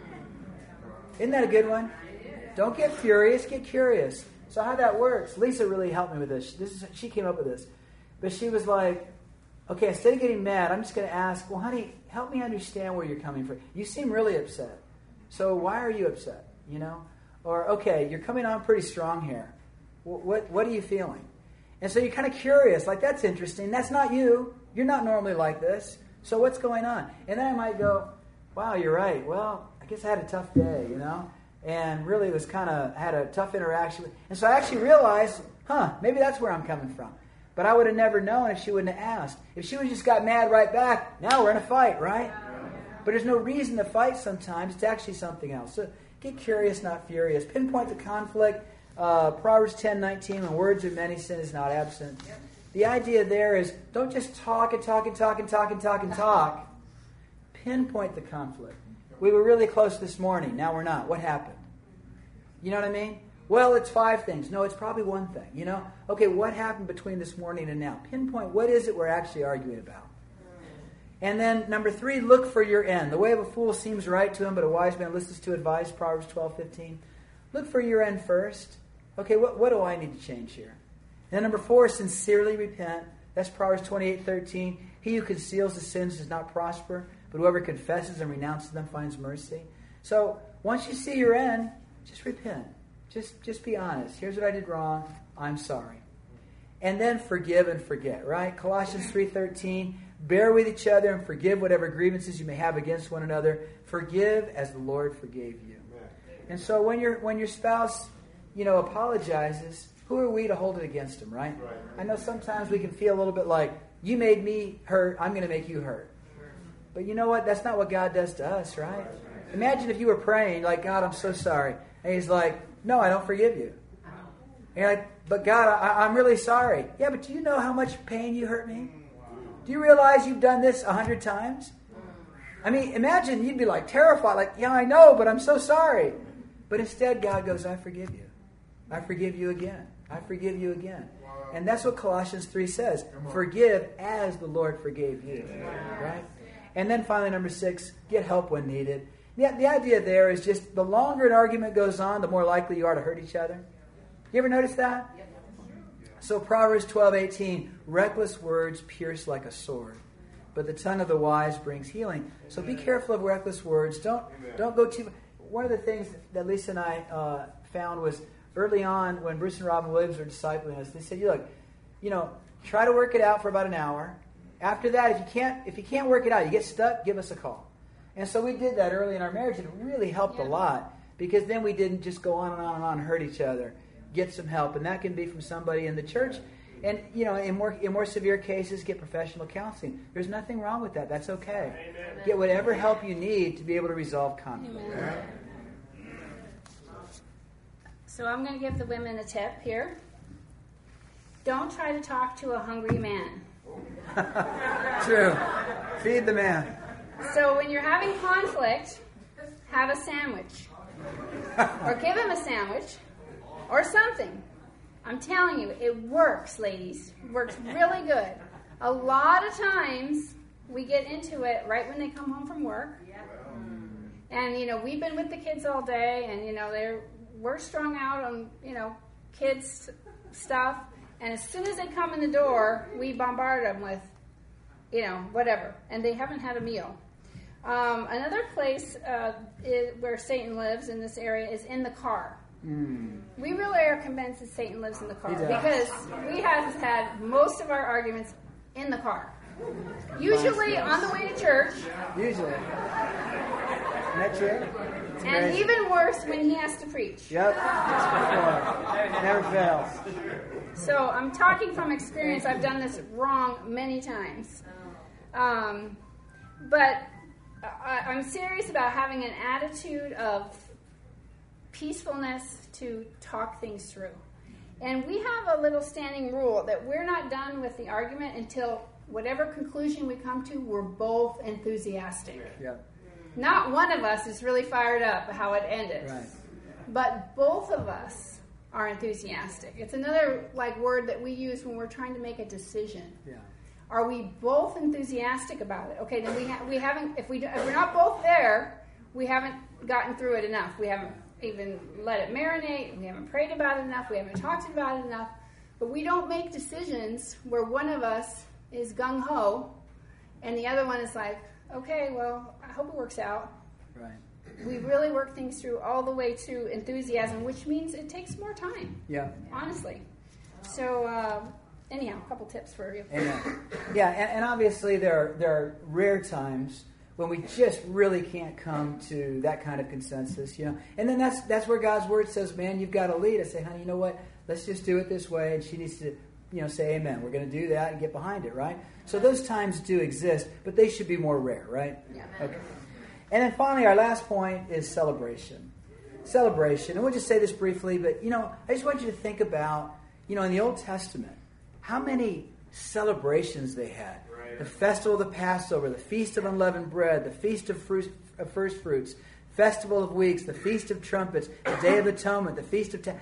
Isn't that a good one? Don't get furious, get curious. So how that works, Lisa really helped me with this. She came up with this. But she was like, okay, instead of getting mad, I'm just going to ask, well, honey, help me understand where you're coming from. You seem really upset. So why are you upset? Or, okay, you're coming on pretty strong here. What are you feeling? And so you're kind of curious, like, that's interesting. That's not you. You're not normally like this. So what's going on? And then I might go, wow, you're right. Well, I guess I had a tough day, and really had a tough interaction. And so I actually realized, maybe that's where I'm coming from. But I would have never known if she wouldn't have asked. If she would have just got mad right back, now we're in a fight, right? But there's no reason to fight sometimes. It's actually something else. So get curious, not furious. Pinpoint the conflict. Proverbs 10:19, when words are many, sin is not absent. The idea there is, don't just talk and talk and talk and talk and talk and talk. Pinpoint the conflict. We were really close this morning. Now we're not. What happened? You know what I mean? Well, it's 5 things. No, it's probably one thing. Okay, what happened between this morning and now? Pinpoint, what is it we're actually arguing about? And then, number 3, look for your end. The way of a fool seems right to him, but a wise man listens to advice, Proverbs 12:15. Look for your end first. Okay, what do I need to change here? And then number 4, sincerely repent. That's Proverbs 28:13. He who conceals his sins does not prosper, but whoever confesses and renounces them finds mercy. So, once you see your end, just repent. Just be honest. Here's what I did wrong. I'm sorry. And then forgive and forget, right? Colossians 3:13. Bear with each other and forgive whatever grievances you may have against one another. Forgive as the Lord forgave you. And so when your spouse, apologizes, who are we to hold it against them, right? I know sometimes we can feel a little bit like, you made me hurt, I'm going to make you hurt. But you know what? That's not what God does to us, right? Imagine if you were praying, like, God, I'm so sorry. And he's like, no, I don't forgive you. And you're like, but God, I'm really sorry. Yeah, but do you know how much pain you hurt me? Do you realize you've done this 100 times? I mean, imagine you'd be like terrified, like, yeah, I know, but I'm so sorry. But instead, God goes, I forgive you. I forgive you again. I forgive you again. And that's what Colossians 3 says. Forgive as the Lord forgave you. Right? And then finally, number 6, get help when needed. The idea there is just the longer an argument goes on, the more likely you are to hurt each other. You ever notice that? So Proverbs 12:18, reckless words pierce like a sword, but the tongue of the wise brings healing. So be careful of reckless words. Don't go too. One of the things that Lisa and I found was early on when Bruce and Robin Williams were discipling us. They said, look, try to work it out for about an hour. After that, if you can't work it out, you get stuck, give us a call. And so we did that early in our marriage, and it really helped a lot because then we didn't just go on and on and on and hurt each other. Get some help, and that can be from somebody in the church. And in more severe cases, get professional counseling. There's nothing wrong with that. That's okay. Amen. Get whatever help you need to be able to resolve conflict. Right? So I'm going to give the women a tip here. Don't try to talk to a hungry man. True. Feed the man. So when you're having conflict, have a sandwich. Or give him a sandwich. Or something. I'm telling you, it works, ladies. It works really good. A lot of times, we get into it right when they come home from work. And, we've been with the kids all day, and, we're strung out on, kids stuff. And as soon as they come in the door, we bombard them with, whatever. And they haven't had a meal. Another place where Satan lives in this area is in the car. We really are convinced that Satan lives in the car because we have had most of our arguments in the car. Usually on the way to church. Usually. Isn't that true? And even worse when he has to preach. Yep. Never fails. So I'm talking from experience. I've done this wrong many times. But I'm serious about having an attitude of peacefulness to talk things through. And we have a little standing rule that we're not done with the argument until whatever conclusion we come to, we're both enthusiastic. Yep. Not one of us is really fired up how it ended. Right. But both of us are enthusiastic. It's another word that we use when we're trying to make a decision. Yeah. Are we both enthusiastic about it? Okay, then we haven't. If we're not both there, we haven't gotten through it enough. We haven't even let it marinate. We haven't prayed about it enough. We haven't talked about it enough. But we don't make decisions where one of us is gung ho, and the other one is like, okay, well, I hope it works out. Right. We really work things through all the way to enthusiasm, which means it takes more time. Yeah. Honestly. So, anyhow, a couple tips for you. Amen. Yeah, and obviously there are rare times when we just really can't come to that kind of consensus, And then that's where God's word says, man, you've got to lead. I say, honey, you know what? Let's just do it this way. And she needs to, say amen. We're going to do that and get behind it, right? So those times do exist, but they should be more rare, right? Yeah. Okay. And then finally, our last point is celebration. Celebration. And we'll just say this briefly, but, I just want you to think about, in the Old Testament, how many celebrations they had. Right. The festival of the Passover, the Feast of Unleavened Bread, the Feast of First Fruits, Festival of Weeks, the Feast of Trumpets, the Day of Atonement, the Feast of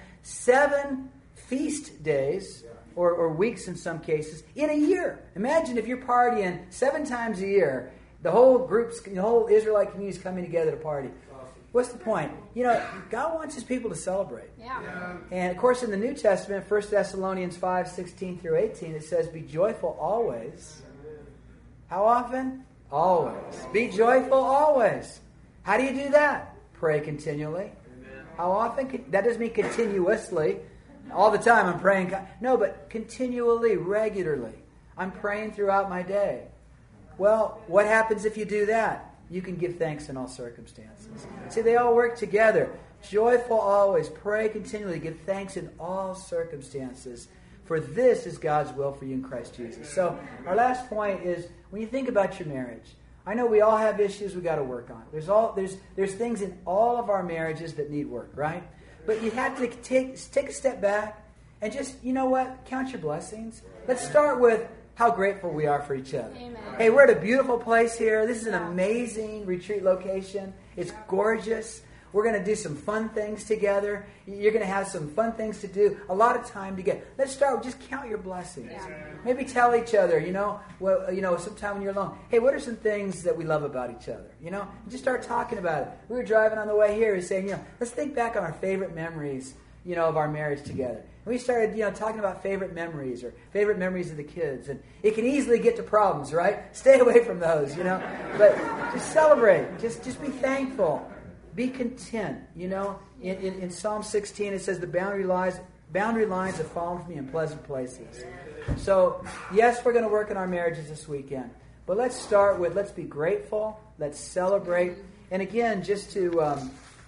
7 feast days, or weeks in some cases, in a year. Imagine if you're partying 7 times a year, the whole Israelite community is coming together to party. What's the point? God wants his people to celebrate. Yeah. And, of course, in the New Testament, 1 Thessalonians 5:16 through 18, it says, be joyful always. How often? Always. Be joyful always. How do you do that? Pray continually. Amen. How often? That doesn't mean continuously. All the time I'm praying. No, but continually, regularly. I'm praying throughout my day. Well, what happens if you do that? You can give thanks in all circumstances. See, they all work together. Joyful always. Pray continually. Give thanks in all circumstances. For this is God's will for you in Christ Jesus. So our last point is, when you think about your marriage, I know we all have issues we got to work on. There's things in all of our marriages that need work, right? But you have to take a step back and just, count your blessings. Let's start with how grateful we are for each other. Amen. Hey, we're at a beautiful place here. This is an amazing retreat location. It's gorgeous. We're going to do some fun things together. You're going to have some fun things to do. A lot of time together. Let's start with just count your blessings. Yeah. Maybe tell each other, sometime when you're alone, hey, what are some things that we love about each other? Just start talking about it. We were driving on the way here and saying, let's think back on our favorite memories, of our marriage together. And we started, talking about favorite memories or favorite memories of the kids. And it can easily get to problems, right? Stay away from those, But just celebrate. Just be thankful. Be content, In Psalm 16, it says, the boundary lines have fallen for me in pleasant places. So, yes, we're going to work on our marriages this weekend. But let's start with, let's be grateful. Let's celebrate. And again, just to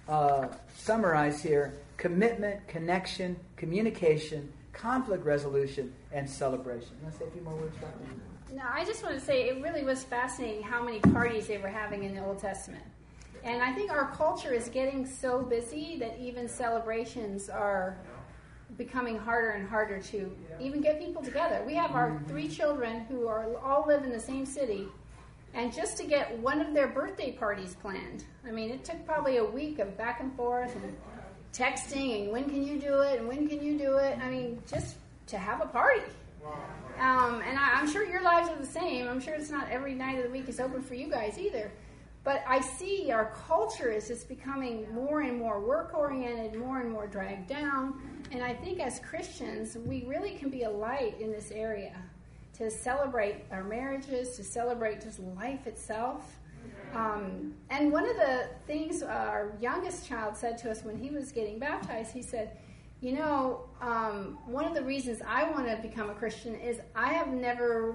summarize here, commitment, connection, communication, conflict resolution, and celebration. You want to say a few more words about that? No, I just want to say it really was fascinating how many parties they were having in the Old Testament. And I think our culture is getting so busy that even celebrations are becoming harder and harder to even get people together. We have our 3 children who all live in the same city, and just to get one of their birthday parties planned, it took probably a week of back and forth and texting and when can you do it and when can you do it. Just to have a party. And I'm sure your lives are the same. I'm sure it's not every night of the week is open for you guys either. But I see our culture is just becoming more and more work-oriented, more and more dragged down. And I think as Christians, we really can be a light in this area to celebrate our marriages, to celebrate just life itself. And one of the things our youngest child said to us when he was getting baptized, he said, one of the reasons I want to become a Christian is I have never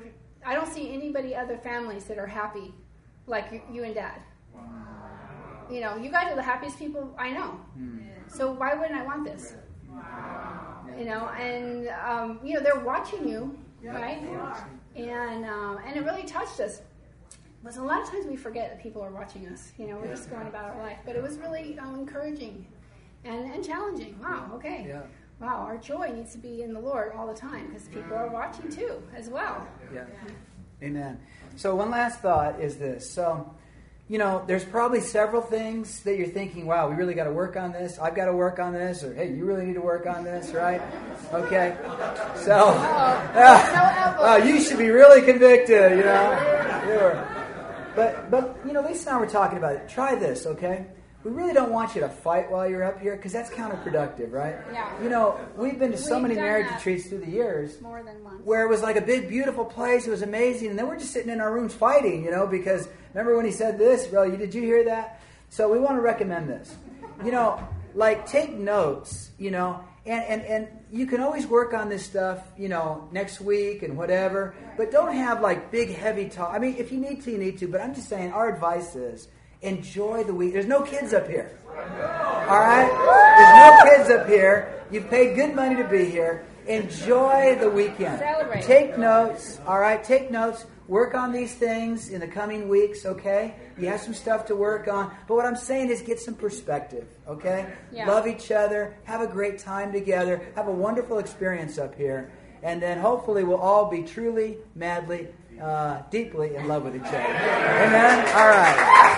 I don't see anybody other families that are happy like you and Dad. You know, you guys are the happiest people I know. So why wouldn't I want this? You know, and you know, they're watching you, right? And it really touched us. Because a lot of times we forget that people are watching us. You know, we're just going about our life. But it was really encouraging and challenging. Wow, okay. Yeah. Wow, our joy needs to be in the Lord all the time because people are watching too, as well. Yeah. Amen. So one last thought is this. So, you know, there's probably several things that you're thinking, wow, we really got to work on this. I've got to work on this. Or, hey, you really need to work on this, right? Okay. So, you should be really convicted, you know. But you know, Lisa and I were talking about it. Try this, okay? We really don't want you to fight while you're up here because that's counterproductive, right? Yeah. You know, we've been to so many marriage retreats through the years more than once, where it was like a big, beautiful place. It was amazing. And then we're just sitting in our rooms fighting, you know, because remember when he said this? Well, did you hear that? So we want to recommend this. You know, like take notes, you know, and you can always work on this stuff, you know, next week and whatever. But don't have like big, heavy talk. I mean, if you need to, you need to. But I'm just saying our advice is enjoy the week. There's no kids up here. All right? There's no kids up here. You've paid good money to be here. Enjoy the weekend. Celebrate. Take notes. All right? Take notes. Work on these things in the coming weeks, okay? You have some stuff to work on. But what I'm saying is get some perspective, okay? Yeah. Love each other. Have a great time together. Have a wonderful experience up here. And then hopefully we'll all be truly, madly, deeply in love with each other. Amen? All right.